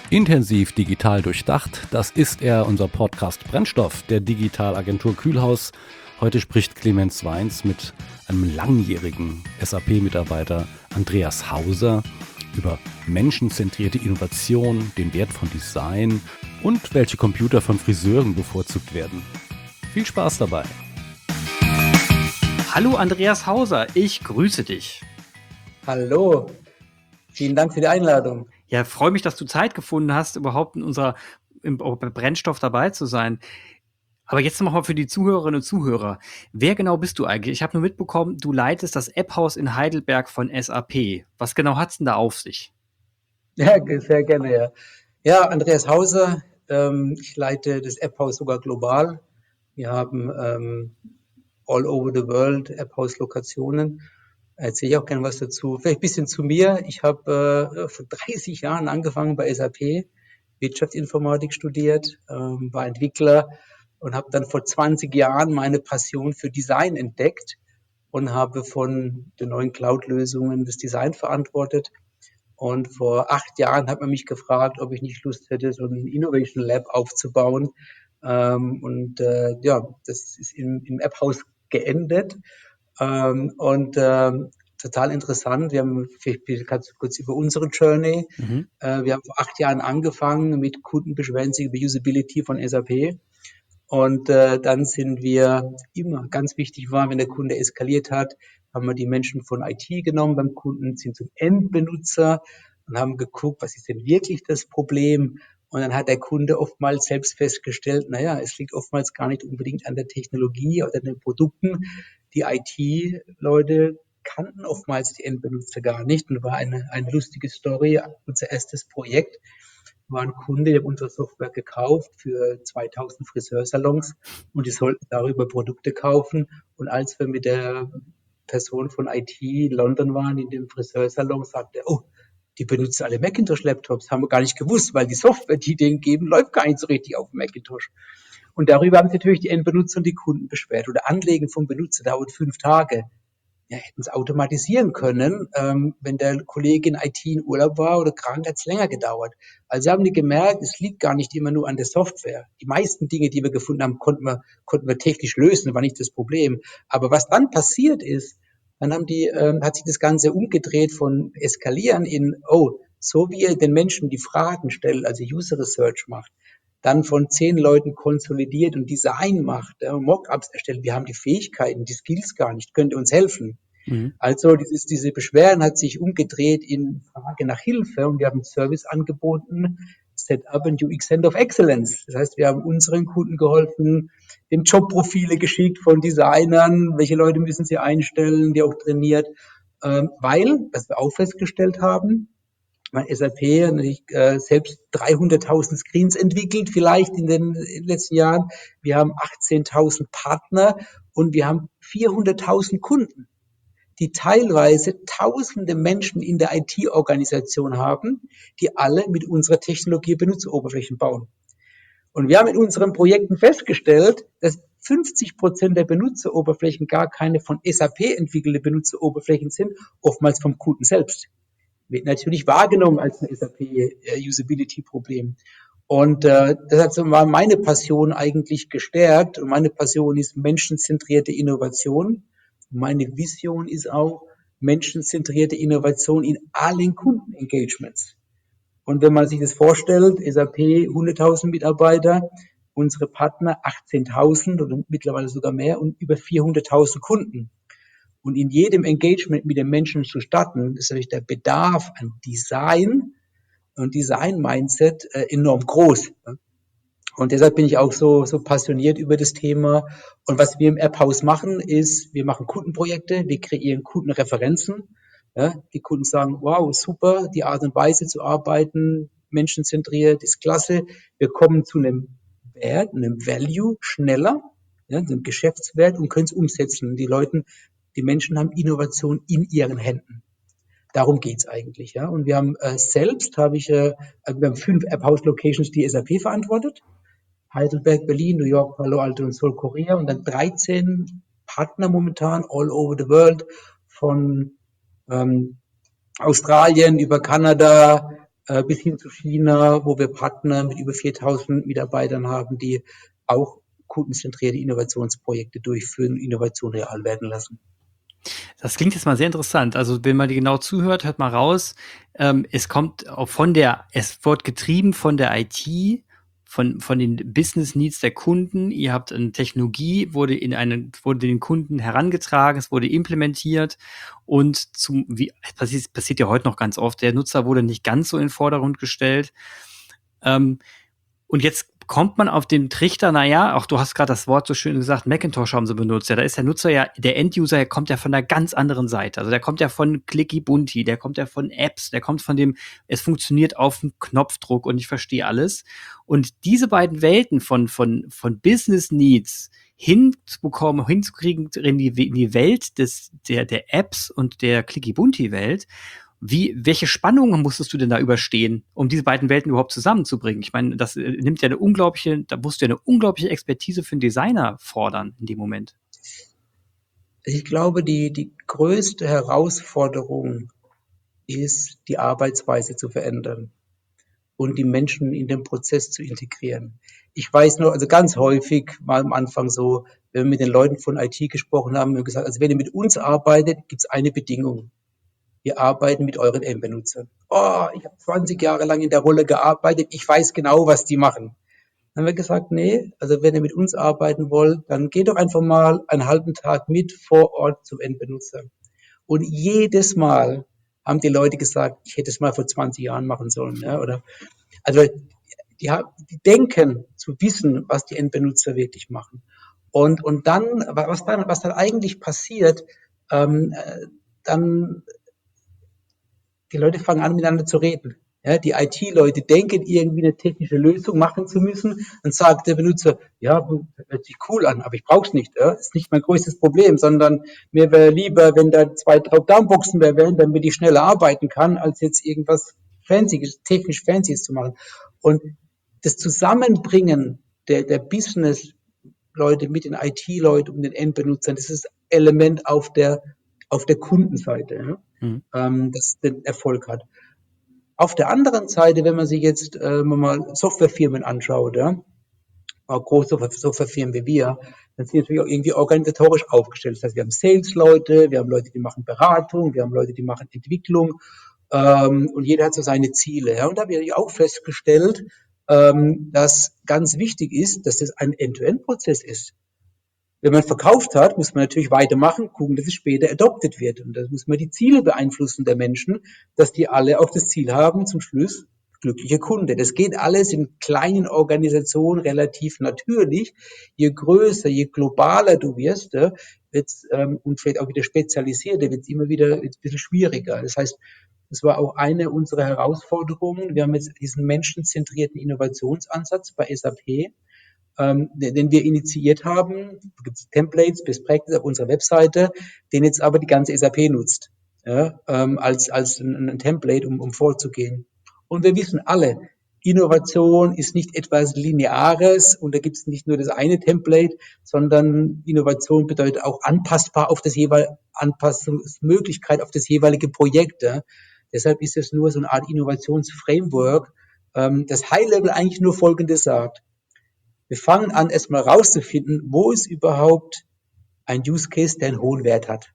Intensiv digital durchdacht, das ist er, unser Podcast Brennstoff der Digitalagentur Kühlhaus. Heute spricht Clemens Weins mit einem langjährigen SAP-Mitarbeiter Andreas Hauser über menschenzentrierte Innovation, den Wert von Design und welche Computer von Friseuren bevorzugt werden. Viel Spaß dabei! Hallo Andreas Hauser, ich grüße dich. Hallo, vielen Dank für die Einladung. Ja, freue mich, dass du Zeit gefunden hast, überhaupt im Brennstoff dabei zu sein. Aber jetzt nochmal für die Zuhörerinnen und Zuhörer. Wer genau bist du eigentlich? Ich habe nur mitbekommen, du leitest das App-Haus in Heidelberg von SAP. Was genau hat's denn da auf sich? Ja, sehr gerne, ja. Ja, Andreas Hauser, ich leite das App-Haus sogar global. Wir haben all over the world App-Haus-Lokationen. Erzähle ich auch gerne was dazu. Vielleicht ein bisschen zu mir. Ich habe vor 30 Jahren angefangen bei SAP, Wirtschaftsinformatik studiert, war Entwickler und habe dann vor 20 Jahren meine Passion für Design entdeckt und habe von den neuen Cloud-Lösungen das Design verantwortet. Und vor 8 Jahren hat man mich gefragt, ob ich nicht Lust hätte, so ein Innovation Lab aufzubauen. Ja, das ist im App-Haus geendet. Total interessant. Vielleicht kannst du kurz über unsere Journey. Wir haben vor 8 Jahren angefangen mit Kunden beschweren sich über Usability von SAP. Dann sind wir immer, ganz wichtig war, wenn der Kunde eskaliert hat, haben wir die Menschen von IT genommen beim Kunden, sind zum Endbenutzer und haben geguckt, was ist denn wirklich das Problem? Und dann hat der Kunde oftmals selbst festgestellt, naja, es liegt oftmals gar nicht unbedingt an der Technologie oder den Produkten. Die IT-Leute kannten oftmals die Endbenutzer gar nicht und war eine lustige Story. Unser erstes Projekt war ein Kunde, der hat unsere Software gekauft für 2000 Friseursalons und die sollten darüber Produkte kaufen. Und als wir mit der Person von IT in London waren, in dem Friseursalon, sagte er, oh, die benutzen alle Macintosh-Laptops, haben wir gar nicht gewusst, weil die Software, die denen geben, läuft gar nicht so richtig auf dem Macintosh. Und darüber haben sich natürlich die Endbenutzer und die Kunden beschwert. Oder Anlegen vom Benutzer dauert 5 Tage. Ja, hätten es automatisieren können. Wenn der Kollege in IT in Urlaub war oder krank, hat es länger gedauert. Also haben die gemerkt, es liegt gar nicht immer nur an der Software. Die meisten Dinge, die wir gefunden haben, konnten wir technisch lösen, war nicht das Problem. Aber was dann passiert ist, dann hat sich das Ganze umgedreht von eskalieren in, oh, so wie ihr den Menschen die Fragen stellt, also User Research macht, dann von 10 Leuten konsolidiert und Design macht, Mockups erstellt. Wir haben die Fähigkeiten, die Skills gar nicht. Könnt ihr uns helfen? Also diese Beschwerden hat sich umgedreht in Frage nach Hilfe und wir haben einen Service angeboten, Setup and UX Center of Excellence. Das heißt, wir haben unseren Kunden geholfen, dem Jobprofile geschickt von Designern, welche Leute müssen sie einstellen, die auch trainiert, weil, was wir auch festgestellt haben, SAP natürlich selbst 300.000 Screens entwickelt, vielleicht in den letzten Jahren. Wir haben 18.000 Partner und wir haben 400.000 Kunden, die teilweise tausende Menschen in der IT-Organisation haben, die alle mit unserer Technologie Benutzeroberflächen bauen. Und wir haben in unseren Projekten festgestellt, dass 50% der Benutzeroberflächen gar keine von SAP entwickelte Benutzeroberflächen sind, oftmals vom Kunden selbst. Wird natürlich wahrgenommen als ein SAP-Usability-Problem. Und das hat so mal meine Passion eigentlich gestärkt. Und meine Passion ist menschenzentrierte Innovation. Und meine Vision ist auch menschenzentrierte Innovation in allen Kundenengagements. Und wenn man sich das vorstellt, SAP 100.000 Mitarbeiter, unsere Partner 18.000 oder mittlerweile sogar mehr und über 400.000 Kunden. Und in jedem Engagement mit den Menschen zu starten, ist natürlich der Bedarf an Design und Design-Mindset enorm groß. Und deshalb bin ich auch so passioniert über das Thema. Und was wir im App-Haus machen, ist, wir machen Kundenprojekte, wir kreieren Kundenreferenzen. Ja, die Kunden sagen, wow, super, die Art und Weise zu arbeiten, menschenzentriert, ist klasse. Wir kommen zu einem Wert, einem Value schneller, ja, einem Geschäftswert und können es umsetzen. Die Menschen haben Innovation in ihren Händen. Darum geht's eigentlich, ja. Und wir haben wir haben 5 App-House-Locations, die SAP verantwortet. Heidelberg, Berlin, New York, Palo Alto und Seoul, Korea. Und dann 13 Partner momentan all over the world, von Australien über Kanada, bis hin zu China, wo wir Partner mit über 4.000 Mitarbeitern haben, die auch kundenzentrierte Innovationsprojekte durchführen und Innovation real werden lassen. Das klingt jetzt mal sehr interessant. Also, wenn man dir genau zuhört, hört mal raus, es kommt auch es wird getrieben von der IT, von den Business Needs der Kunden. Ihr habt eine Technologie, wurde den Kunden herangetragen, es wurde implementiert und passiert ja heute noch ganz oft. Der Nutzer wurde nicht ganz so in den Vordergrund gestellt. Und jetzt kommt man auf den Trichter, naja, auch du hast gerade das Wort so schön gesagt, Macintosh haben sie benutzt. Ja, da ist der Nutzer ja, der Enduser, kommt ja von einer ganz anderen Seite. Also der kommt ja von Clicky Bunti, der kommt ja von Apps, der kommt von dem, es funktioniert auf dem Knopfdruck und ich verstehe alles. Und diese beiden Welten von Business Needs hinzukriegen in die Welt der Apps und der Clicky Bunti Welt, welche Spannungen musstest du denn da überstehen, um diese beiden Welten überhaupt zusammenzubringen? Ich meine, das nimmt ja da musst du ja eine unglaubliche Expertise für einen Designer fordern in dem Moment. Ich glaube, die größte Herausforderung ist, die Arbeitsweise zu verändern und die Menschen in den Prozess zu integrieren. Ich weiß noch, also ganz häufig war am Anfang so, wenn wir mit den Leuten von IT gesprochen haben, haben wir gesagt, also wenn ihr mit uns arbeitet, gibt es eine Bedingung. Wir arbeiten mit euren Endbenutzern. Oh, ich habe 20 Jahre lang in der Rolle gearbeitet, ich weiß genau, was die machen. Dann haben wir gesagt, nee, also wenn ihr mit uns arbeiten wollt, dann geht doch einfach mal einen halben Tag mit vor Ort zum Endbenutzer. Und jedes Mal haben die Leute gesagt, ich hätte es mal vor 20 Jahren machen sollen. Ja, also die denken zu wissen, was die Endbenutzer wirklich machen. Und dann, was dann eigentlich passiert, dann die Leute fangen an, miteinander zu reden. Ja, die IT-Leute denken, irgendwie eine technische Lösung machen zu müssen. Dann sagt der Benutzer, ja, hört sich cool an, aber ich brauche es nicht. Ja? Ist nicht mein größtes Problem, sondern mir wäre lieber, wenn da 2 Top-Down-Boxen mehr wären, damit ich schneller arbeiten kann, als jetzt irgendwas Fancyes, technisch Fancyes zu machen. Und das Zusammenbringen der Business-Leute mit den IT-Leuten und den Endbenutzern, das ist das Element auf der Kundenseite. Ja? Das den Erfolg hat. Auf der anderen Seite, wenn man sich jetzt mal Softwarefirmen anschaut, ja, auch große Softwarefirmen wie wir, dann sind die natürlich auch irgendwie organisatorisch aufgestellt. Das heißt, wir haben Sales-Leute, wir haben Leute, die machen Beratung, wir haben Leute, die machen Entwicklung und jeder hat so seine Ziele. Ja. Und da habe ich auch festgestellt, dass ganz wichtig ist, dass das ein End-to-End-Prozess ist. Wenn man verkauft hat, muss man natürlich weitermachen, gucken, dass es später adopted wird. Und da muss man die Ziele beeinflussen der Menschen, dass die alle auch das Ziel haben, zum Schluss glücklicher Kunde. Das geht alles in kleinen Organisationen relativ natürlich. Je größer, je globaler du wirst, wird's, und vielleicht auch wieder spezialisierter, wird es immer wieder ein bisschen schwieriger. Das heißt, das war auch eine unserer Herausforderungen. Wir haben jetzt diesen menschenzentrierten Innovationsansatz bei SAP, den wir initiiert haben. Da gibt es Templates, Best Practice auf unserer Webseite, den jetzt aber die ganze SAP nutzt, ja, als ein Template, um vorzugehen. Und wir wissen alle, Innovation ist nicht etwas Lineares und da gibt es nicht nur das eine Template, sondern Innovation bedeutet auch anpassbar auf Anpassungsmöglichkeit auf das jeweilige Projekt. Ja. Deshalb ist es nur so eine Art Innovationsframework, das High-Level eigentlich nur Folgendes sagt. Wir fangen an, erstmal rauszufinden, wo ist überhaupt ein Use Case, der einen hohen Wert hat.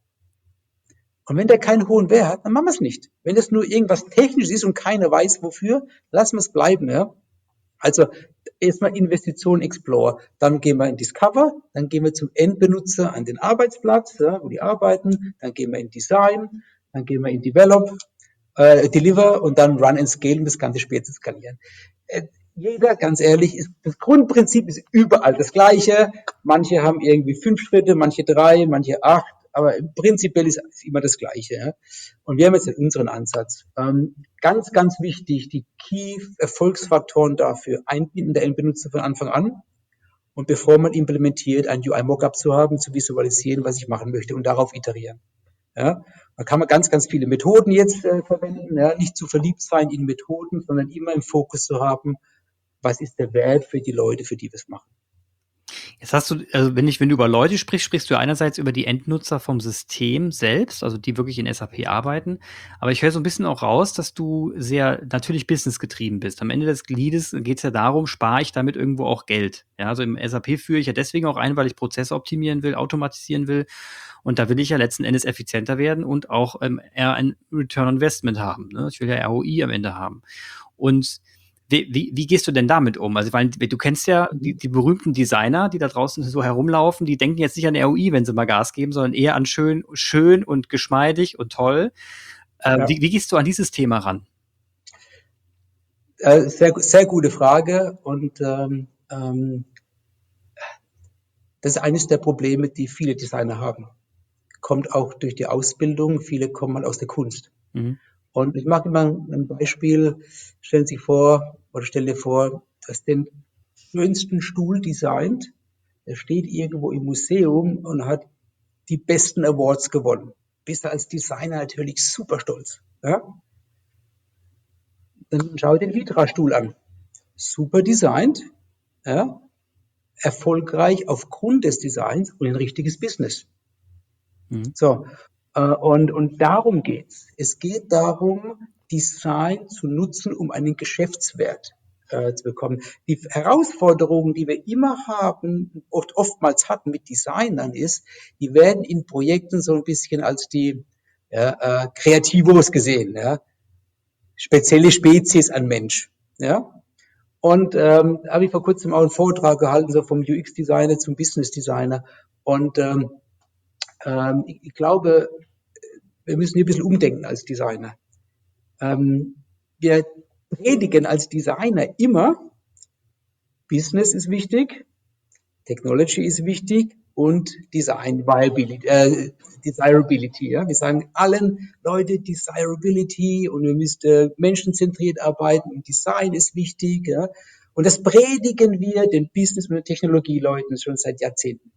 Und wenn der keinen hohen Wert hat, dann machen wir es nicht. Wenn es nur irgendwas Technisches ist und keiner weiß, wofür, lassen wir es bleiben. Ja? Also erstmal Investition Explore, dann gehen wir in Discover, dann gehen wir zum Endbenutzer an den Arbeitsplatz, ja, wo die arbeiten, dann gehen wir in Design, dann gehen wir in Develop, Deliver und dann Run and Scale, um das Ganze später zu skalieren. Jeder, ganz ehrlich, das Grundprinzip ist überall das Gleiche. Manche haben irgendwie 5 Schritte, manche 3, manche 8, aber prinzipiell ist immer das Gleiche. Ja? Und wir haben jetzt unseren Ansatz. Ganz, ganz wichtig, die Key-Erfolgsfaktoren dafür, Einbinden der Endbenutzer von Anfang an und bevor man implementiert, ein UI-Mockup zu haben, zu visualisieren, was ich machen möchte und darauf iterieren. Ja, da kann man ganz, ganz viele Methoden jetzt verwenden, ja, nicht zu verliebt sein in Methoden, sondern immer im Fokus zu haben, was ist der Wert für die Leute, für die wir es machen. Jetzt hast du, also wenn du über Leute sprichst, sprichst du einerseits über die Endnutzer vom System selbst, also die wirklich in SAP arbeiten. Aber ich höre so ein bisschen auch raus, dass du sehr natürlich businessgetrieben bist. Am Ende des Gliedes geht es ja darum, spare ich damit irgendwo auch Geld. Ja, also im SAP führe ich ja deswegen auch ein, weil ich Prozesse optimieren will, automatisieren will. Und da will ich ja letzten Endes effizienter werden und auch eher ein Return on Investment haben. Ne? Ich will ja ROI am Ende haben. Und wie gehst du denn damit um? Also, weil du kennst ja die berühmten Designer, die da draußen so herumlaufen, die denken jetzt nicht an ROI, wenn sie mal Gas geben, sondern eher an schön und geschmeidig und toll. Ja. Wie gehst du an dieses Thema ran? Sehr, sehr gute Frage und das ist eines der Probleme, die viele Designer haben. Kommt auch durch die Ausbildung, viele kommen mal aus der Kunst. Mhm. Und ich mache immer ein Beispiel, stell dir vor, du hast den schönsten Stuhl designt, der steht irgendwo im Museum und hat die besten Awards gewonnen. Bist du als Designer natürlich super stolz. Ja? Dann schau dir den Vitra-Stuhl an. Super designt, ja? Erfolgreich aufgrund des Designs und ein richtiges Business. Mhm. So, und darum geht's. Es geht darum, Design zu nutzen, um einen Geschäftswert zu bekommen. Die Herausforderungen, die wir immer haben, oftmals hatten mit Designern ist, die werden in Projekten so ein bisschen als die Kreativos gesehen, ja? Spezielle Spezies an Mensch. Ja? Und habe ich vor kurzem auch einen Vortrag gehalten, so vom UX-Designer zum Business-Designer. Und ich glaube, wir müssen hier ein bisschen umdenken als Designer. Wir predigen als Designer immer, Business ist wichtig, Technology ist wichtig und Desirability. Ja? Wir sagen allen Leute Desirability und wir müssen menschenzentriert arbeiten und Design ist wichtig. Ja? Und das predigen wir den Business- und Technologieleuten schon seit Jahrzehnten.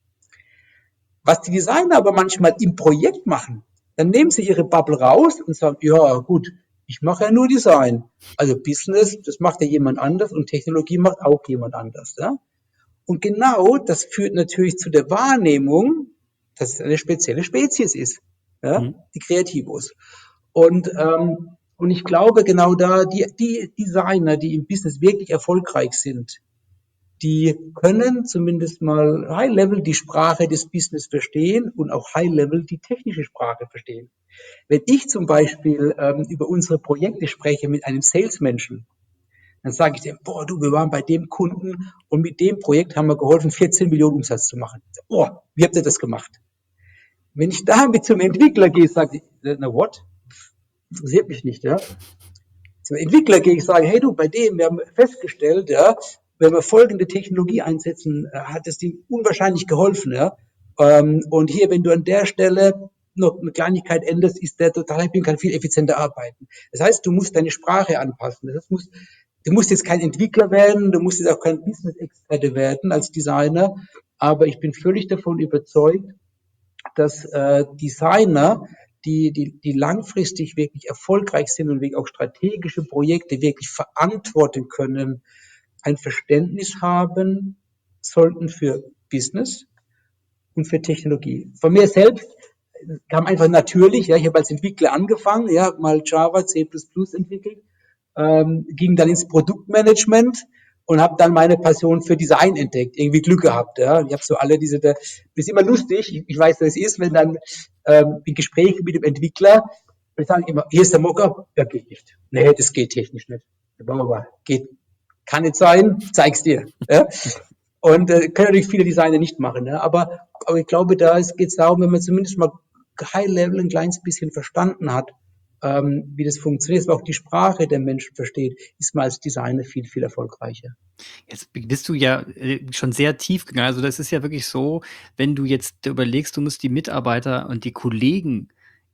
Was die Designer aber manchmal im Projekt machen, dann nehmen sie ihre Bubble raus und sagen, ja gut, ich mache ja nur Design. Also Business, das macht ja jemand anders und Technologie macht auch jemand anders. Ja? Und genau das führt natürlich zu der Wahrnehmung, dass es eine spezielle Spezies ist, ja? Die Kreativos. Und ich glaube genau da, die Designer, die im Business wirklich erfolgreich sind, die können zumindest mal High-Level die Sprache des Business verstehen und auch High-Level die technische Sprache verstehen. Wenn ich zum Beispiel über unsere Projekte spreche mit einem Salesmenschen, dann sage ich dem, boah, du, wir waren bei dem Kunden und mit dem Projekt haben wir geholfen, 14 Millionen Umsatz zu machen. Boah, wie habt ihr das gemacht? Wenn ich damit zum Entwickler gehe, sage ich, na what? Interessiert mich nicht, ja. Zum Entwickler gehe ich sage, hey du, bei dem, wir haben festgestellt, ja, wenn wir folgende Technologie einsetzen, hat es ihm unwahrscheinlich geholfen, ja. Und hier, wenn du an der Stelle noch eine Kleinigkeit änderst, ist der total happy und kann viel effizienter arbeiten. Das heißt, du musst deine Sprache anpassen. Du musst jetzt kein Entwickler werden, du musst jetzt auch kein Business-Experte werden als Designer, aber ich bin völlig davon überzeugt, dass Designer, die langfristig wirklich erfolgreich sind und wirklich auch strategische Projekte wirklich verantworten können, ein Verständnis haben sollten für Business und für Technologie. Von mir selbst kam einfach natürlich, ja, ich habe als Entwickler angefangen, ja, mal Java, C++ entwickelt, ging dann ins Produktmanagement und habe dann meine Passion für Design entdeckt, irgendwie Glück gehabt. Ja. Ich habe so alle das ist immer lustig, ich weiß, was es ist, wenn dann in Gesprächen mit dem Entwickler, wir sagen immer, hier ist der Mockup, ja, geht nicht. Nee, das geht technisch nicht. Geht, kann nicht sein, zeig's dir. Ja. Und können natürlich viele Designer nicht machen. Ne? Aber ich glaube, da geht es darum, wenn man zumindest mal High-Level ein kleines bisschen verstanden hat, wie das funktioniert, aber auch die Sprache der Menschen versteht, ist man als Designer viel, viel erfolgreicher. Jetzt bist du ja schon sehr tief gegangen. Also das ist ja wirklich so, wenn du jetzt überlegst, du musst die Mitarbeiter und die Kollegen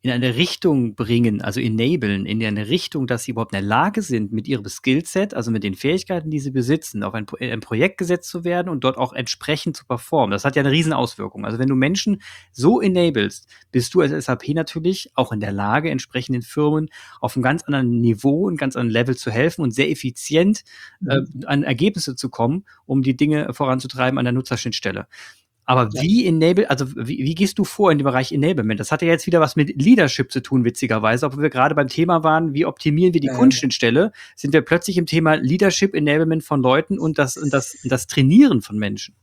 in eine Richtung bringen, also enablen, in eine Richtung, dass sie überhaupt in der Lage sind, mit ihrem Skillset, also mit den Fähigkeiten, die sie besitzen, auf ein Projekt gesetzt zu werden und dort auch entsprechend zu performen. Das hat ja eine Riesenauswirkung. Also wenn du Menschen so enablest, bist du als SAP natürlich auch in der Lage, entsprechenden Firmen auf einem ganz anderen Niveau und ganz anderen Level zu helfen und sehr effizient an Ergebnisse zu kommen, um die Dinge voranzutreiben an der Nutzerschnittstelle. Aber Ja. wie gehst du vor in dem Bereich Enablement? Das hat ja jetzt wieder was mit Leadership zu tun, witzigerweise. Obwohl wir gerade beim Thema waren, wie optimieren wir die Kundenschnittstelle, sind wir plötzlich im Thema Leadership, Enablement von Leuten und das Trainieren von Menschen.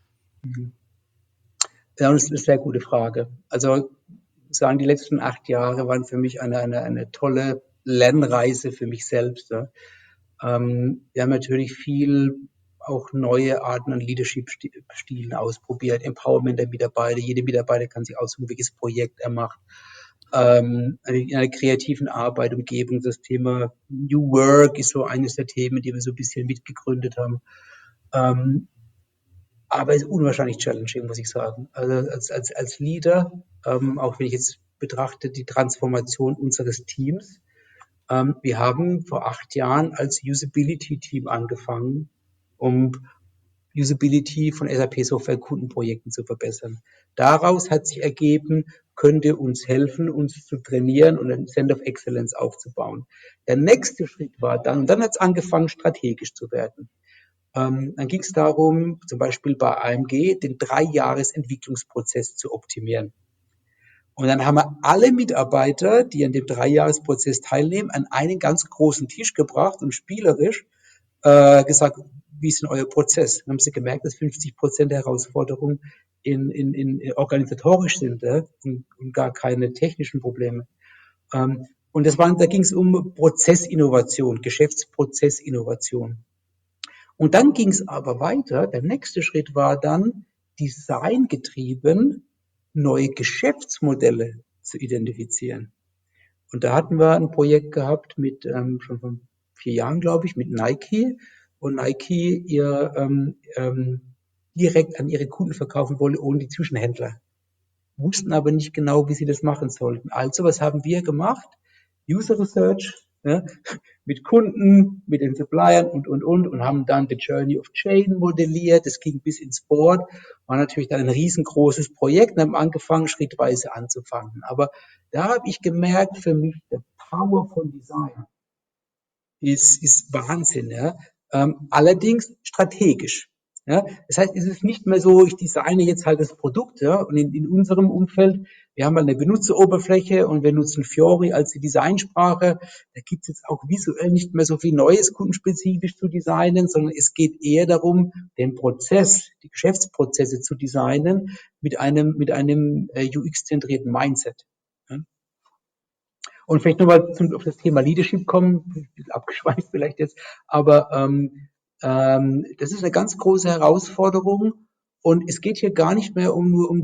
Ja, das ist eine sehr gute Frage. Also sagen, die letzten 8 Jahre waren für mich eine tolle Lernreise für mich selbst. Ja. Wir haben natürlich viel auch neue Arten an Leadership-Stilen ausprobiert, Empowerment der Mitarbeiter. Jeder Mitarbeiter kann sich aussuchen, welches Projekt er macht. In einer kreativen Arbeit, Umgebung. Das Thema New Work ist so eines der Themen, die wir so ein bisschen mitgegründet haben. Aber es ist unwahrscheinlich challenging, muss ich sagen. Also als Leader, auch wenn ich jetzt betrachte die Transformation unseres Teams, wir haben vor 8 Jahren als Usability-Team angefangen, um Usability von SAP-Software-Kundenprojekten zu verbessern. Daraus hat sich ergeben, könnte uns helfen, uns zu trainieren und ein Center of Excellence aufzubauen. Der nächste Schritt war dann hat es angefangen, strategisch zu werden. Dann ging es darum, zum Beispiel bei AMG, den 3-Jahres-Entwicklungsprozess zu optimieren. Und dann haben wir alle Mitarbeiter, die an dem 3-Jahres-Prozess teilnehmen, an einen ganz großen Tisch gebracht und spielerisch gesagt, wie ist denn euer Prozess? Dann haben sie gemerkt, dass 50% der Herausforderungen in organisatorisch sind und gar keine technischen Probleme. Und da ging es um Prozessinnovation, Geschäftsprozessinnovation. Und dann ging es aber weiter. Der nächste Schritt war dann, designgetrieben neue Geschäftsmodelle zu identifizieren. Und da hatten wir ein Projekt gehabt mit schon vor 4 Jahren, glaube ich, mit Nike, wo Nike ihr direkt an ihre Kunden verkaufen wollte, ohne die Zwischenhändler. Wussten aber nicht genau, wie sie das machen sollten. Also, was haben wir gemacht? User Research, ja, mit Kunden, mit den Suppliern und haben dann the Journey of Chain modelliert. Das ging bis ins Board. War natürlich dann ein riesengroßes Projekt und haben angefangen, schrittweise anzufangen. Aber da habe ich gemerkt, für mich, der Power von Design ist Wahnsinn. Ja. Allerdings strategisch. Ja. Das heißt, es ist nicht mehr so, ich designe jetzt halt das Produkt. Ja. Und in unserem Umfeld, wir haben eine Benutzeroberfläche und wir nutzen Fiori als die Designsprache. Da gibt es jetzt auch visuell nicht mehr so viel Neues kundenspezifisch zu designen, sondern es geht eher darum, den Prozess, die Geschäftsprozesse zu designen mit einem UX-zentrierten Mindset. Ja. Und vielleicht nochmal auf das Thema Leadership kommen, ein bisschen abgeschweift vielleicht jetzt, aber das ist eine ganz große Herausforderung und es geht hier gar nicht mehr nur um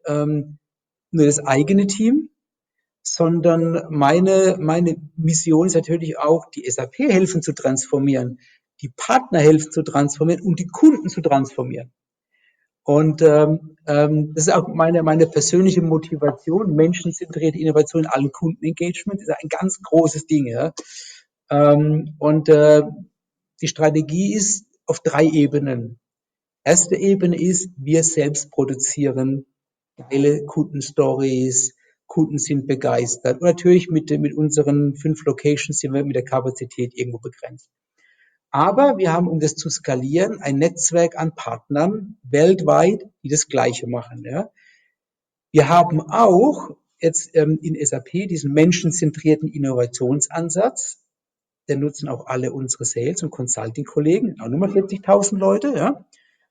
nur das eigene Team, sondern meine Mission ist natürlich auch, die SAP helfen zu transformieren, die Partner helfen zu transformieren und die Kunden zu transformieren. Und das ist auch meine persönliche Motivation. Menschenzentrierte Innovation in allen Kundenengagement ist ein ganz großes Ding. Ja. Und die Strategie ist auf 3 Ebenen. Erste Ebene ist, wir selbst produzieren geile Kundenstories, Kunden sind begeistert. Und natürlich mit unseren 5 Locations sind wir mit der Kapazität irgendwo begrenzt. Aber wir haben, um das zu skalieren, ein Netzwerk an Partnern weltweit, die das Gleiche machen. Ja. Wir haben auch jetzt in SAP diesen menschenzentrierten Innovationsansatz. Den nutzen auch alle unsere Sales- und Consulting-Kollegen, auch nochmal 40.000 Leute. Ja.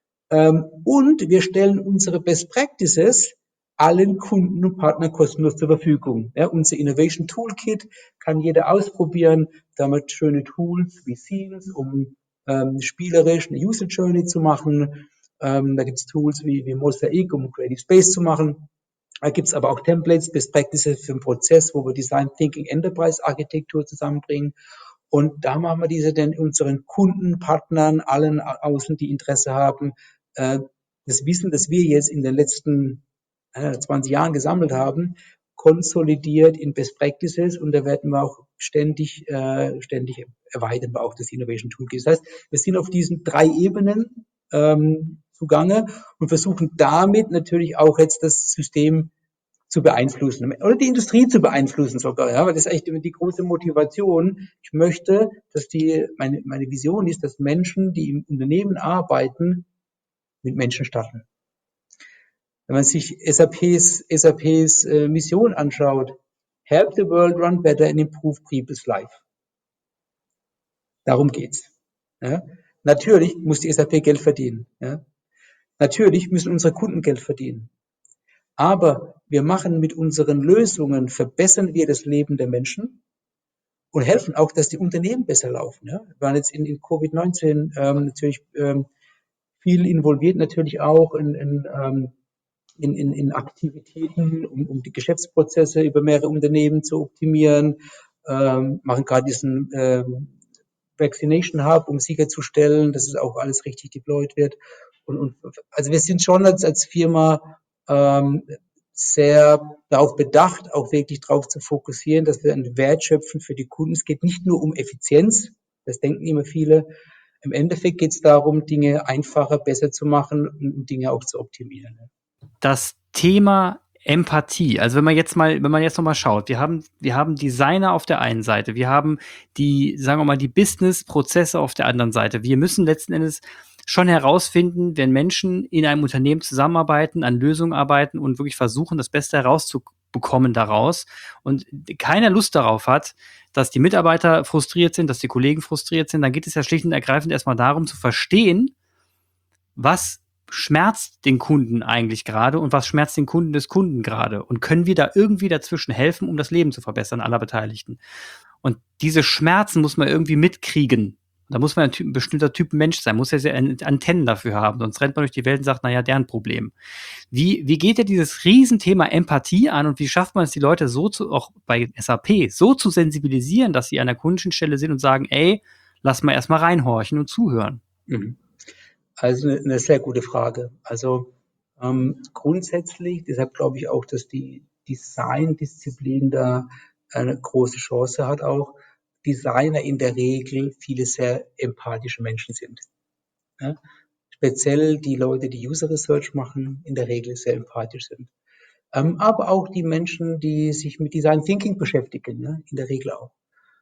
Und wir stellen unsere Best Practices allen Kunden und Partnern kostenlos zur Verfügung. Ja, unser Innovation Toolkit kann jeder ausprobieren. Damit schöne Tools wie Scenes, um spielerisch eine User Journey zu machen. Da gibt es Tools wie Mosaic, um Creative Space zu machen. Da gibt es aber auch Templates, Best Practices für den Prozess, wo wir Design Thinking Enterprise Architektur zusammenbringen. Und da machen wir diese dann unseren Kunden, Partnern, allen außen, die Interesse haben, das Wissen, das wir jetzt in den letzten 20 Jahren gesammelt haben, konsolidiert in Best Practices und da werden wir auch ständig erweitern wir auch das Innovation Toolkit. Das heißt, wir sind auf diesen 3 Ebenen zugange und versuchen damit natürlich auch jetzt das System zu beeinflussen oder die Industrie zu beeinflussen sogar, ja, weil das ist echt die große Motivation. Ich möchte, dass meine Vision ist, dass Menschen, die im Unternehmen arbeiten, mit Menschen starten. Wenn man sich SAPs Mission anschaut, help the world run better and improve people's life. Darum geht's. Ja. Natürlich muss die SAP Geld verdienen. Ja. Natürlich müssen unsere Kunden Geld verdienen. Aber wir machen mit unseren Lösungen, verbessern wir das Leben der Menschen und helfen auch, dass die Unternehmen besser laufen. Ja. Wir waren jetzt in Covid-19 natürlich viel involviert, natürlich auch in Aktivitäten, um die Geschäftsprozesse über mehrere Unternehmen zu optimieren, machen gerade diesen Vaccination Hub, um sicherzustellen, dass es auch alles richtig deployed wird. Also wir sind schon als Firma sehr darauf bedacht, auch wirklich darauf zu fokussieren, dass wir einen Wert schöpfen für die Kunden. Es geht nicht nur um Effizienz, das denken immer viele. Im Endeffekt geht es darum, Dinge einfacher, besser zu machen und Dinge auch zu optimieren. Das Thema Empathie, also wenn man jetzt noch mal schaut, wir haben Designer auf der einen Seite, wir haben sagen wir mal, die Business-Prozesse auf der anderen Seite. Wir müssen letzten Endes schon herausfinden, wenn Menschen in einem Unternehmen zusammenarbeiten, an Lösungen arbeiten und wirklich versuchen, das Beste herauszubekommen daraus und keiner Lust darauf hat, dass die Mitarbeiter frustriert sind, dass die Kollegen frustriert sind, dann geht es ja schlicht und ergreifend erstmal darum zu verstehen, was schmerzt den Kunden eigentlich gerade und was schmerzt den Kunden des Kunden gerade? Und können wir da irgendwie dazwischen helfen, um das Leben zu verbessern aller Beteiligten? Und diese Schmerzen muss man irgendwie mitkriegen. Da muss man ein bestimmter Typ Mensch sein, muss ja sehr Antennen dafür haben, sonst rennt man durch die Welt und sagt, naja, deren Problem. Wie geht ihr dieses Riesenthema Empathie an und wie schafft man es, die Leute auch bei SAP, so zu sensibilisieren, dass sie an der Kundenstelle sind und sagen, ey, lass mal erstmal reinhorchen und zuhören? Also eine sehr gute Frage. Also grundsätzlich, deshalb glaube ich auch, dass die Design-Disziplin da eine große Chance hat auch. Designer in der Regel viele sehr empathische Menschen sind. Ja? Speziell die Leute, die User Research machen, in der Regel sehr empathisch sind. Aber auch die Menschen, die sich mit Design Thinking beschäftigen, ja? In der Regel auch.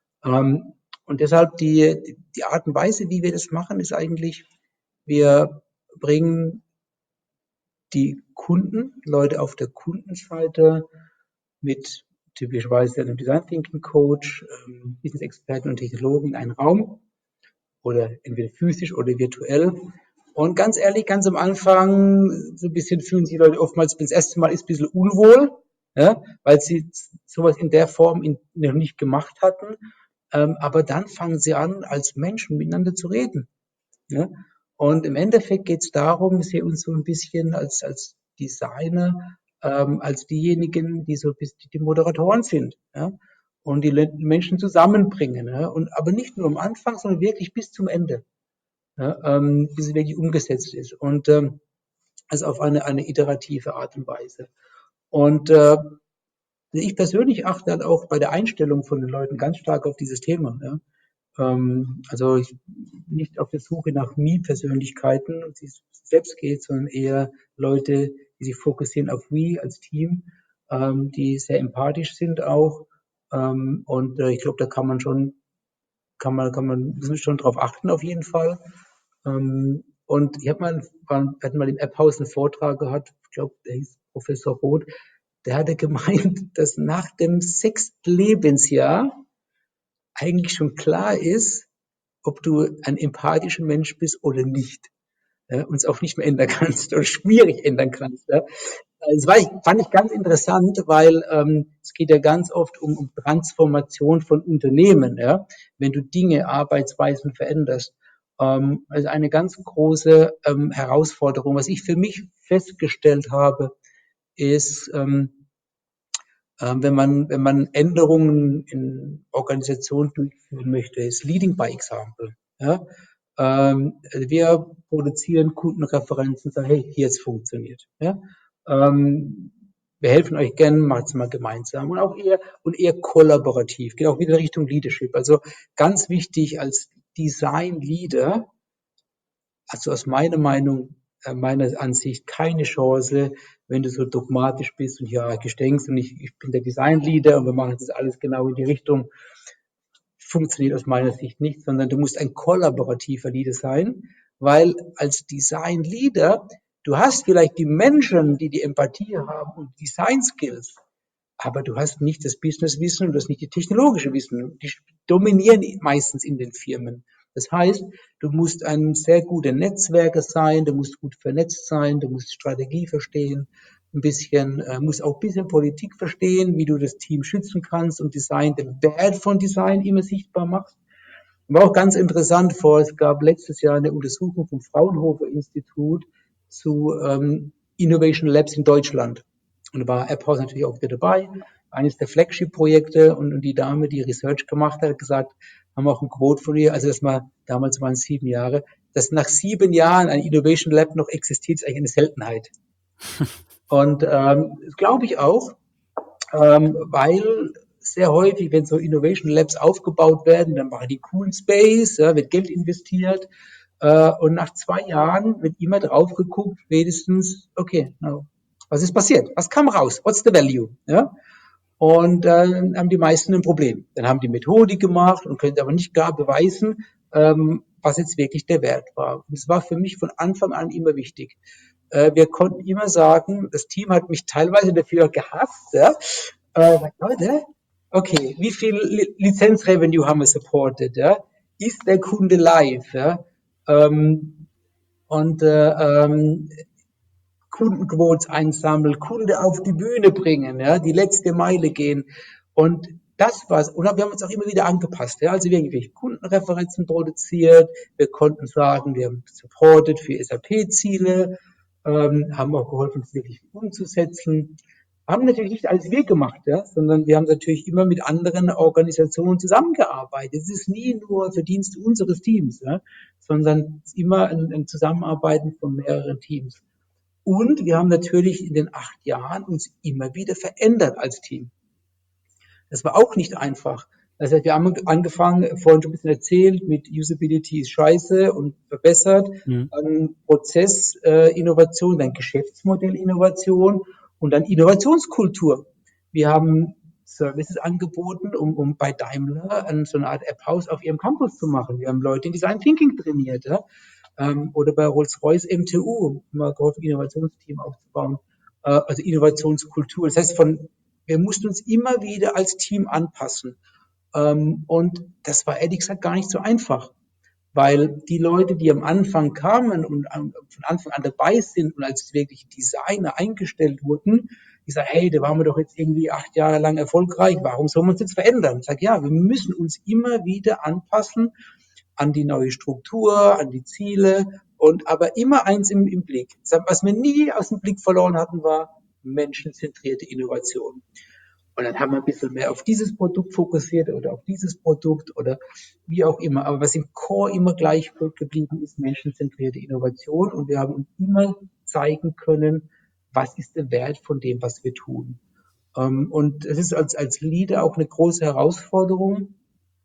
Und deshalb die Art und Weise, wie wir das machen, ist eigentlich, wir bringen die Kunden, Leute auf der Kundenseite mit typischerweise einem Design Thinking Coach, Business-Experten und Technologen in einen Raum oder entweder physisch oder virtuell. Und ganz ehrlich, ganz am Anfang so ein bisschen fühlen sich die Leute oftmals, wenn das erste Mal ist, ein bisschen unwohl, ja, weil sie sowas in der Form noch nicht gemacht hatten. Aber dann fangen sie an, als Menschen miteinander zu reden. Ja. Und im Endeffekt geht es darum, dass wir uns so ein bisschen als Designer, als diejenigen, die so ein bisschen die Moderatoren sind, ja, und die Menschen zusammenbringen, ja, und aber nicht nur am Anfang, sondern wirklich bis zum Ende, ja, bis es wirklich umgesetzt ist und also auf eine iterative Art und Weise. Und ich persönlich achte halt auch bei der Einstellung von den Leuten ganz stark auf dieses Thema, ja. Also ich nicht auf der Suche nach Me-Persönlichkeiten, die es selbst geht, sondern eher Leute, die sich fokussieren auf We als Team, die sehr empathisch sind auch. Und ich glaube, da müssen wir schon drauf achten auf jeden Fall. Und wir hatten mal im App-Haus einen Vortrag gehabt, ich glaube, der hieß Professor Roth, der hatte gemeint, dass nach dem 6. Lebensjahr eigentlich schon klar ist, ob du ein empathischer Mensch bist oder nicht. Ja, und es auch nicht mehr ändern kannst oder schwierig ändern kannst. Ja. Fand ich ganz interessant, weil es geht ja ganz oft um Transformation von Unternehmen. Ja. Wenn du Dinge, Arbeitsweisen veränderst. Also eine ganz große Herausforderung. Was ich für mich festgestellt habe, ist, wenn man Änderungen in Organisationen durchführen möchte, ist Leading by Example. Ja? Wir produzieren Kundenreferenzen, sagen, hey, hier jetzt funktioniert. Ja? Wenn wir helfen euch gern, macht's mal gemeinsam und auch eher kollaborativ, geht auch wieder Richtung Leadership. Also ganz wichtig als Design Leader, also aus meiner Meinung, meiner Ansicht keine Chance, wenn du so dogmatisch bist und hierarchisch denkst und ich bin der Design Leader und wir machen das alles genau in die Richtung, funktioniert aus meiner Sicht nicht, sondern du musst ein kollaborativer Leader sein, weil als Design Leader, du hast vielleicht die Menschen, die die Empathie haben und Design Skills, aber du hast nicht das Businesswissen und du hast nicht die technologische Wissen. Die dominieren meistens in den Firmen. Das heißt, du musst ein sehr guter Netzwerker sein, du musst gut vernetzt sein, du musst Strategie verstehen, musst auch ein bisschen Politik verstehen, wie du das Team schützen kannst und Design, den Wert von Design immer sichtbar machst. War auch ganz interessant es gab letztes Jahr eine Untersuchung vom Fraunhofer Institut zu Innovation Labs in Deutschland. Und da war AppHaus natürlich auch wieder dabei, eines der Flagship-Projekte und die Dame, die Research gemacht hat, gesagt, haben auch ein Quote von ihr, also damals waren es 7 Jahre, dass nach 7 Jahren ein Innovation Lab noch existiert, ist eigentlich eine Seltenheit. Und das glaube ich auch, weil sehr häufig, wenn so Innovation Labs aufgebaut werden, dann machen die coolen Space, wird Geld investiert und nach 2 Jahren wird immer drauf geguckt, wenigstens, okay, was ist passiert? Was kam raus? What's the value? Ja? Und dann haben die meisten ein Problem. Dann haben die Methodik gemacht und können aber nicht gar beweisen, was jetzt wirklich der Wert war. Und es war für mich von Anfang an immer wichtig. Wir konnten immer sagen, das Team hat mich teilweise dafür gehasst. Ja? Leute, okay, wie viel Lizenzrevenue haben wir supported? Ja? Ist der Kunde live? Ja? Kundenquotes einsammeln, Kunde auf die Bühne bringen, ja, die letzte Meile gehen. Und das war's. Und wir haben uns auch immer wieder angepasst. Ja. Also wir haben irgendwelche Kundenreferenzen produziert. Wir konnten sagen, wir haben supported für SAP-Ziele, haben auch geholfen, es wirklich umzusetzen. Haben natürlich nicht alles wir gemacht, ja, sondern wir haben natürlich immer mit anderen Organisationen zusammengearbeitet. Es ist nie nur Verdienst unseres Teams, ja, sondern es ist immer ein Zusammenarbeiten von mehreren Teams. Und wir haben natürlich in den 8 Jahren uns immer wieder verändert als Team. Das war auch nicht einfach. Das heißt, wir haben angefangen, vorhin schon ein bisschen erzählt, mit Usability ist scheiße und verbessert, dann Prozessinnovation, dann Geschäftsmodellinnovation und dann Innovationskultur. Wir haben Services angeboten, um bei Daimler so eine Art App-Haus auf ihrem Campus zu machen. Wir haben Leute in Design Thinking trainiert, ja. Oder bei Rolls-Royce MTU, mal geholfen, Innovationsteam aufzubauen, also Innovationskultur. Das heißt, wir mussten uns immer wieder als Team anpassen. Und das war ehrlich gesagt gar nicht so einfach, weil die Leute, die am Anfang kamen und von Anfang an dabei sind und als wirklich Designer eingestellt wurden, die sagen, hey, da waren wir doch jetzt irgendwie 8 Jahre lang erfolgreich, warum sollen wir uns jetzt verändern? Ich sage, ja, wir müssen uns immer wieder anpassen an die neue Struktur, an die Ziele und aber immer eins im Blick. Was wir nie aus dem Blick verloren hatten, war menschenzentrierte Innovation. Und dann haben wir ein bisschen mehr auf dieses Produkt fokussiert oder auf dieses Produkt oder wie auch immer. Aber was im Core immer gleich geblieben ist, menschenzentrierte Innovation. Und wir haben uns immer zeigen können, was ist der Wert von dem, was wir tun. Und es ist als Leader auch eine große Herausforderung,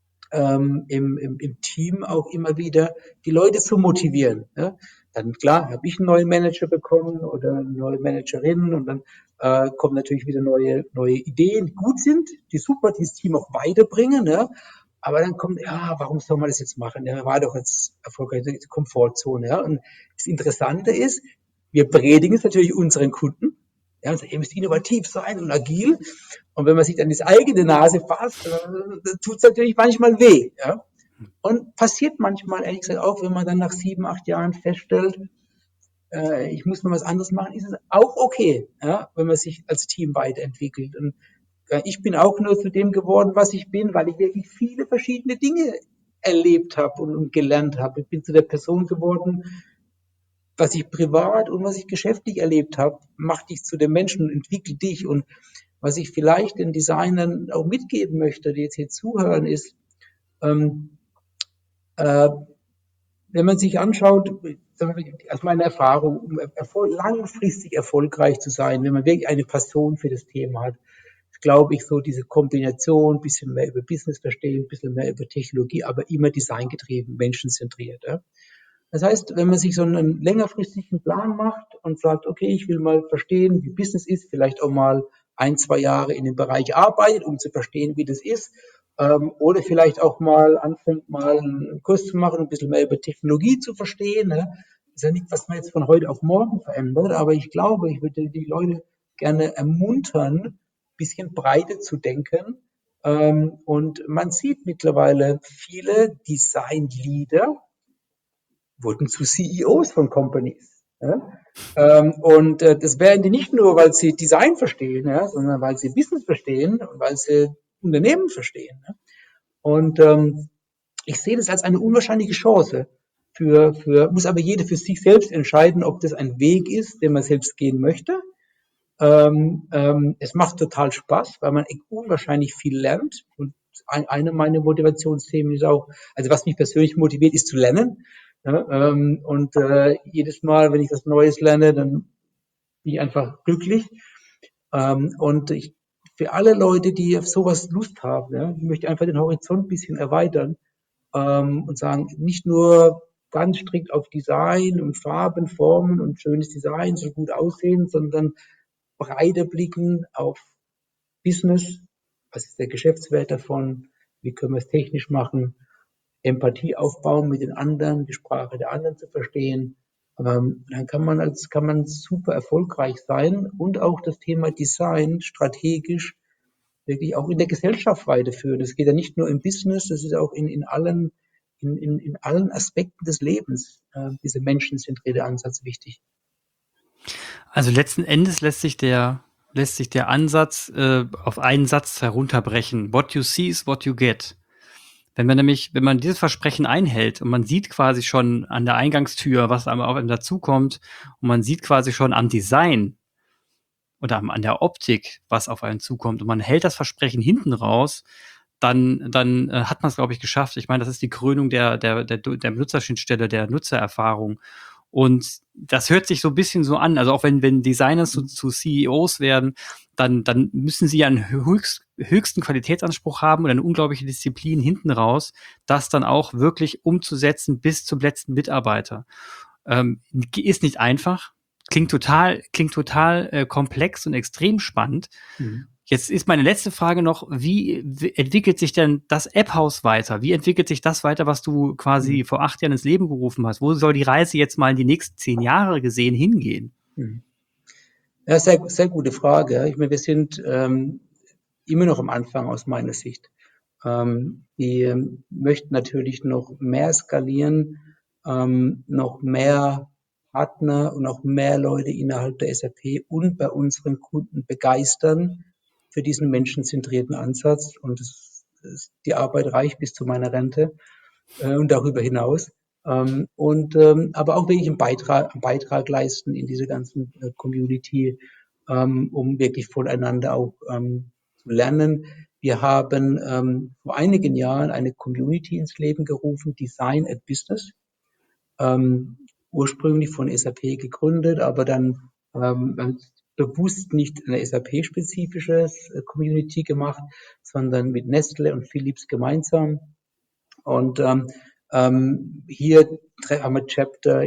im Team auch immer wieder die Leute zu motivieren. Ja? Dann klar, habe ich einen neuen Manager bekommen oder eine neue Managerin und dann kommen natürlich wieder neue Ideen, die gut sind, die super dieses Team auch weiterbringen. Ja? Aber dann kommt, ja, warum soll man das jetzt machen? Ja, war doch jetzt erfolgreich in der Komfortzone. Ja? Und das Interessante ist, wir predigen es natürlich unseren Kunden. Ja, also ihr müsst innovativ sein und agil. Und wenn man sich dann die eigene Nase fasst, tut es natürlich manchmal weh. Ja? Und passiert manchmal, ehrlich gesagt, auch, wenn man dann nach 7, 8 Jahren feststellt, ich muss mal was anderes machen, ist es auch okay, ja, wenn man sich als Team weiterentwickelt. Und ich bin auch nur zu dem geworden, was ich bin, weil ich wirklich viele verschiedene Dinge erlebt habe und gelernt habe. Ich bin zu der Person geworden, was ich privat und was ich geschäftlich erlebt habe, macht dich zu dem Menschen und entwickelt dich. Und was ich vielleicht den Designern auch mitgeben möchte, die jetzt hier zuhören, ist, wenn man sich anschaut, aus meiner Erfahrung, um langfristig erfolgreich zu sein, wenn man wirklich eine Passion für das Thema hat, glaube ich, so diese Kombination, ein bisschen mehr über Business verstehen, ein bisschen mehr über Technologie, aber immer designgetrieben, menschenzentriert. Ja. Das heißt, wenn man sich so einen längerfristigen Plan macht und sagt, okay, ich will mal verstehen, wie Business ist, vielleicht auch mal 1, 2 Jahre in dem Bereich arbeitet, um zu verstehen, wie das ist, oder vielleicht auch mal anfängt, mal einen Kurs zu machen, ein bisschen mehr über Technologie zu verstehen. Ne? Das ist ja nicht, was man jetzt von heute auf morgen verändert, aber ich glaube, ich würde die Leute gerne ermuntern, ein bisschen breiter zu denken. Und man sieht mittlerweile viele Design-Leader, wurden zu CEOs von Companies. Ja? Das wären die nicht nur, weil sie Design verstehen, ja, sondern weil sie Business verstehen und weil sie Unternehmen verstehen. Ja? Ich sehe das als eine unwahrscheinliche Chance. Muss aber jeder für sich selbst entscheiden, ob das ein Weg ist, den man selbst gehen möchte. Es macht total Spaß, weil man unwahrscheinlich viel lernt. Und eine meiner Motivationsthemen ist auch, also was mich persönlich motiviert, ist zu lernen. Ja, jedes Mal, wenn ich was Neues lerne, dann bin ich einfach glücklich. Für alle Leute, die auf sowas Lust haben, ja, ich möchte einfach den Horizont ein bisschen erweitern und sagen, nicht nur ganz strikt auf Design und Farben, Formen und schönes Design soll gut aussehen, sondern breiter blicken auf Business, was ist der Geschäftswert davon, wie können wir es technisch machen, Empathie aufbauen mit den anderen, die Sprache der anderen zu verstehen. Dann kann man super erfolgreich sein und auch das Thema Design strategisch wirklich auch in der Gesellschaft weiterführen. Das geht ja nicht nur im Business, das ist auch in allen Aspekten des Lebens, dieser menschenzentrierte Ansatz wichtig. Also letzten Endes lässt sich der Ansatz auf einen Satz herunterbrechen. What you see is what you get. Wenn man dieses Versprechen einhält und man sieht quasi schon an der Eingangstür, was auf einem dazukommt, und man sieht quasi schon am Design oder an der Optik, was auf einen zukommt, und man hält das Versprechen hinten raus, dann hat man es, glaube ich, geschafft. Ich meine, das ist die Krönung der Benutzerschnittstelle, der Nutzererfahrung. Und das hört sich so ein bisschen so an. Also auch wenn Designer zu CEOs werden, dann müssen sie ja einen höchsten Qualitätsanspruch haben und eine unglaubliche Disziplin hinten raus, das dann auch wirklich umzusetzen bis zum letzten Mitarbeiter. Ist nicht einfach, klingt total komplex und extrem spannend. Mhm. Jetzt ist meine letzte Frage noch, wie entwickelt sich denn das App-Haus weiter? Wie entwickelt sich das weiter, was du quasi vor 8 Jahren ins Leben gerufen hast? Wo soll die Reise jetzt mal in die nächsten 10 Jahre gesehen hingehen? Ja, sehr, sehr gute Frage. Ich meine, wir sind immer noch am Anfang aus meiner Sicht. Wir möchten natürlich noch mehr skalieren, noch mehr Partner und auch mehr Leute innerhalb der SAP und bei unseren Kunden begeistern für diesen menschenzentrierten Ansatz. Und die Arbeit reicht bis zu meiner Rente und darüber hinaus. Aber auch wirklich einen Beitrag leisten in diese ganzen Community, um wirklich voneinander auch zu lernen. Wir haben vor einigen Jahren eine Community ins Leben gerufen, Design at Business. Ursprünglich von SAP gegründet, aber dann bewusst nicht eine SAP-spezifisches Community gemacht, sondern mit Nestle und Philips gemeinsam. Und hier haben wir Chapter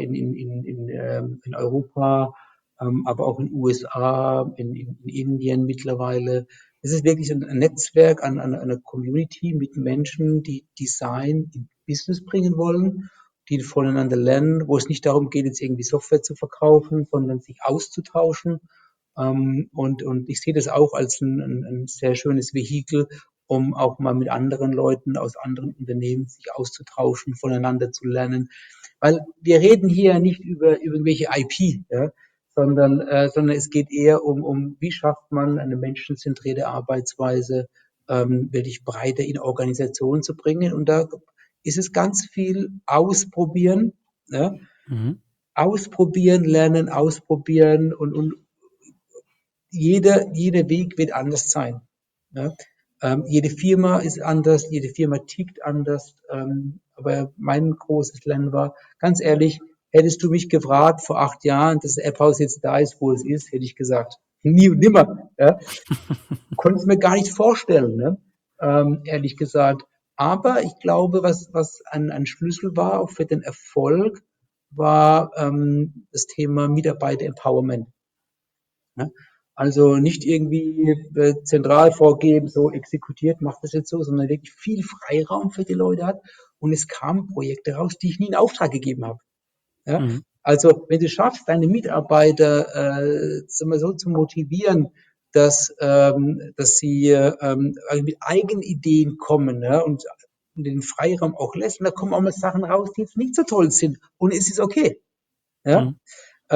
in Europa, aber auch in den USA, in Indien mittlerweile. Es ist wirklich ein Netzwerk an einer Community mit Menschen, die Design in Business bringen wollen, die voneinander lernen, wo es nicht darum geht, jetzt irgendwie Software zu verkaufen, sondern sich auszutauschen. Und ich sehe das auch als ein sehr schönes Vehikel, um auch mal mit anderen Leuten aus anderen Unternehmen sich auszutauschen, voneinander zu lernen. Weil wir reden hier nicht über irgendwelche IP, ja, sondern es geht eher um wie schafft man eine menschenzentrierte Arbeitsweise wirklich breiter in Organisationen zu bringen. Und da ist es ganz viel ausprobieren, ja? Ausprobieren, lernen, ausprobieren und jeder Weg wird anders sein. Ja? Jede Firma ist anders, jede Firma tickt anders. Aber mein großes Lernen war, ganz ehrlich, hättest du mich gefragt vor 8 Jahren, dass das App-Haus jetzt da ist, wo es ist, hätte ich gesagt, nie und nimmer. Ja? Konnte es mir gar nicht vorstellen, ne? Ehrlich gesagt. Aber ich glaube, was ein Schlüssel war auch für den Erfolg, war das Thema Mitarbeiter-Empowerment. Ne? Also nicht irgendwie zentral vorgeben, so exekutiert, macht das jetzt so, sondern wirklich viel Freiraum für die Leute hat. Und es kamen Projekte raus, die ich nie in Auftrag gegeben habe. Ja? Mhm. Also wenn du schaffst, deine Mitarbeiter so zu motivieren, dass sie mit eigenen Ideen kommen, ja, und den Freiraum auch lässt, und da kommen auch mal Sachen raus, die jetzt nicht so toll sind. Und es ist okay. Ja? Mhm.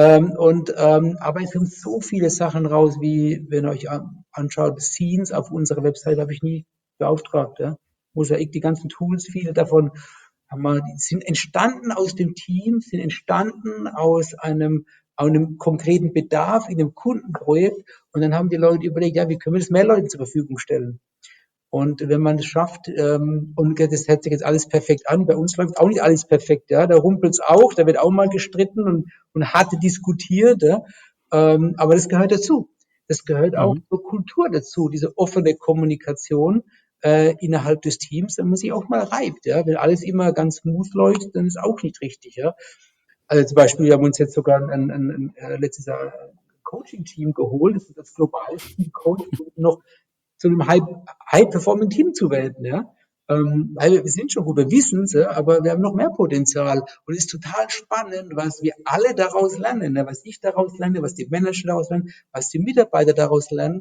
Aber es kommen so viele Sachen raus, wie wenn ihr euch anschaut, Scenes auf unserer Website habe ich nie beauftragt. Ja? Mosaik, die ganzen Tools, viele davon sind entstanden aus dem Team, sind entstanden aus einem konkreten Bedarf in einem Kundenprojekt. Und dann haben die Leute überlegt, ja, wie können wir das mehr Leuten zur Verfügung stellen? Und wenn man es schafft, und das hört sich jetzt alles perfekt an, bei uns läuft auch nicht alles perfekt, ja, da rumpelt es auch, da wird auch mal gestritten und hart diskutiert, ja, aber das gehört dazu. Das gehört auch Mhm. zur Kultur dazu, diese offene Kommunikation innerhalb des Teams, da man sich auch mal reibt, ja, wenn alles immer ganz smooth läuft, dann ist auch nicht richtig, ja. Also zum Beispiel, wir haben uns jetzt sogar letztes Jahr ein Coaching-Team geholt, das ist das globalste Coach, noch zu einem High-Performing-Team zu werden, ja. Weil wir sind schon gut, wir wissen es, ja, aber wir haben noch mehr Potenzial. Und es ist total spannend, was wir alle daraus lernen, ja, was ich daraus lerne, was die Manager daraus lernen, was die Mitarbeiter daraus lernen,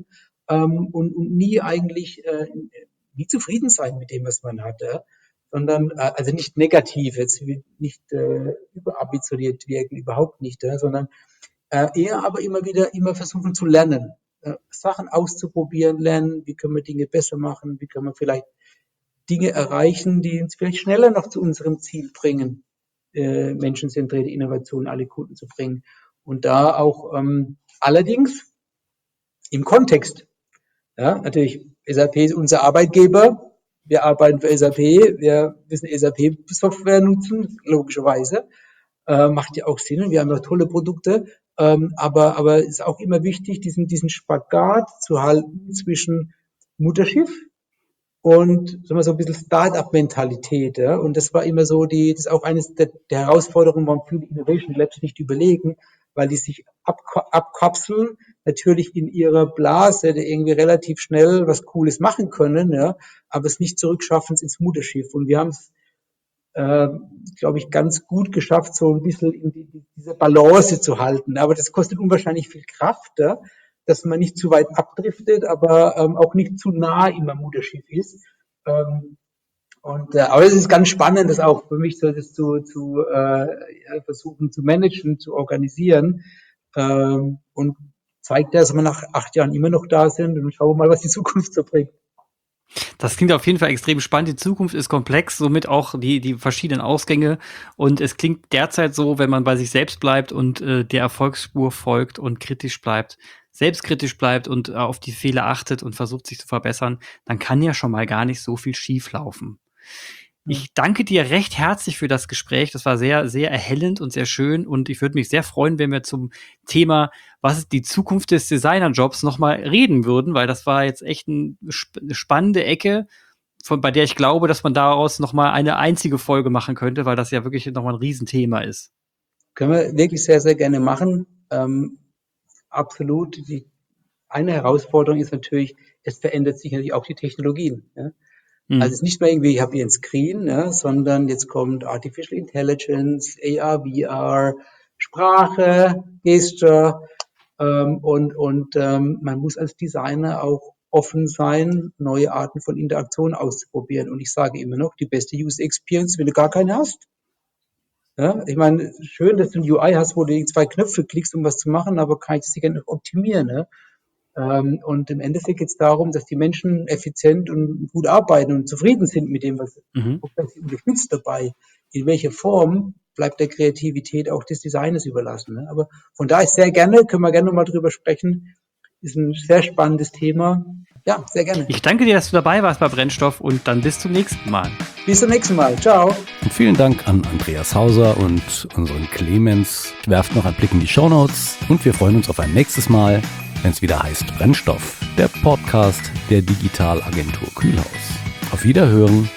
und nie eigentlich, nie zufrieden sein mit dem, was man hat, ja. Sondern, also nicht negativ, jetzt nicht überambitioniert wirken, überhaupt nicht, ja, sondern eher aber immer versuchen zu lernen, Sachen auszuprobieren, lernen, wie können wir Dinge besser machen, wie können wir vielleicht Dinge erreichen, die uns vielleicht schneller noch zu unserem Ziel bringen, menschenzentrierte Innovation alle Kunden zu bringen. Und da auch allerdings im Kontext. Ja, natürlich, SAP ist unser Arbeitgeber. Wir arbeiten für SAP. Wir müssen SAP-Software nutzen, logischerweise. Macht ja auch Sinn. Wir haben ja tolle Produkte. Aber es ist auch immer wichtig, diesen Spagat zu halten zwischen Mutterschiff und sagen wir so ein bisschen Start-up-Mentalität. Ja? Und das war immer so, das ist auch eines der Herausforderungen, warum viele Innovation Labs nicht überlegen, weil die sich abkapseln, natürlich in ihrer Blase, die irgendwie relativ schnell was Cooles machen können, ja, aber es nicht zurückschaffen ins Mutterschiff. Und wir haben es, glaube ich, ganz gut geschafft, so ein bisschen in diese Balance zu halten. Aber das kostet unwahrscheinlich viel Kraft, ja, dass man nicht zu weit abdriftet, aber auch nicht zu nah im Mutterschiff ist. Aber es ist ganz spannend, das auch für mich so das zu versuchen zu managen, zu organisieren, und zeigt, dass wir nach 8 Jahren immer noch da sind, und schauen wir mal, was die Zukunft so bringt. Das klingt auf jeden Fall extrem spannend. Die Zukunft ist komplex, somit auch die verschiedenen Ausgänge. Und es klingt derzeit so, wenn man bei sich selbst bleibt und der Erfolgsspur folgt und kritisch bleibt, selbstkritisch bleibt und auf die Fehler achtet und versucht, sich zu verbessern, dann kann ja schon mal gar nicht so viel schief laufen. Ich danke dir recht herzlich für das Gespräch. Das war sehr, sehr erhellend und sehr schön. Und ich würde mich sehr freuen, wenn wir zum Thema, was ist die Zukunft des Designerjobs, nochmal reden würden, weil das war jetzt echt eine spannende Ecke, bei der ich glaube, dass man daraus nochmal eine einzige Folge machen könnte, weil das ja wirklich nochmal ein Riesenthema ist. Können wir wirklich sehr, sehr gerne machen. Absolut. Eine Herausforderung ist natürlich, es verändert sich natürlich auch die Technologien. Ja? Also es ist nicht mehr irgendwie, ich habe hier ein Screen, ja, sondern jetzt kommt Artificial Intelligence, AR, VR, Sprache, Gesture, man muss als Designer auch offen sein, neue Arten von Interaktion auszuprobieren. Und ich sage immer noch, die beste User Experience, wenn du gar keine hast. Ja, ich meine, schön, dass du ein UI hast, wo du 2 Knöpfe klickst, um was zu machen, aber kann ich das gerne optimieren. Ne? Und im Endeffekt geht es darum, dass die Menschen effizient und gut arbeiten und zufrieden sind mit dem, was sie unterstützt dabei. In welcher Form bleibt der Kreativität auch des Designers überlassen. Ne? Aber von daher sehr gerne, können wir gerne mal drüber sprechen, Ist ein sehr spannendes Thema. Ja, sehr gerne. Ich danke dir, dass du dabei warst bei Brennstoff und dann bis zum nächsten Mal. Bis zum nächsten Mal. Ciao. Und vielen Dank an Andreas Hauser und unseren Clemens. Werft noch einen Blick in die Shownotes und wir freuen uns auf ein nächstes Mal, wenn es wieder heißt Brennstoff, der Podcast der Digitalagentur Kühlhaus. Auf Wiederhören.